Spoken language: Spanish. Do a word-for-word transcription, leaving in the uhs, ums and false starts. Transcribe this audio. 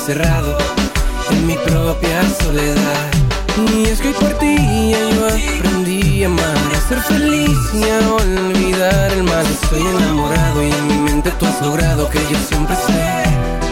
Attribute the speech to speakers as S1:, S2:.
S1: encerrado en mi propia soledad. Y es que hoy por ti ya yo aprendí a amar, a ser feliz y a olvidar el mal. Estoy enamorado y en mi mente tú has logrado que yo siempre sé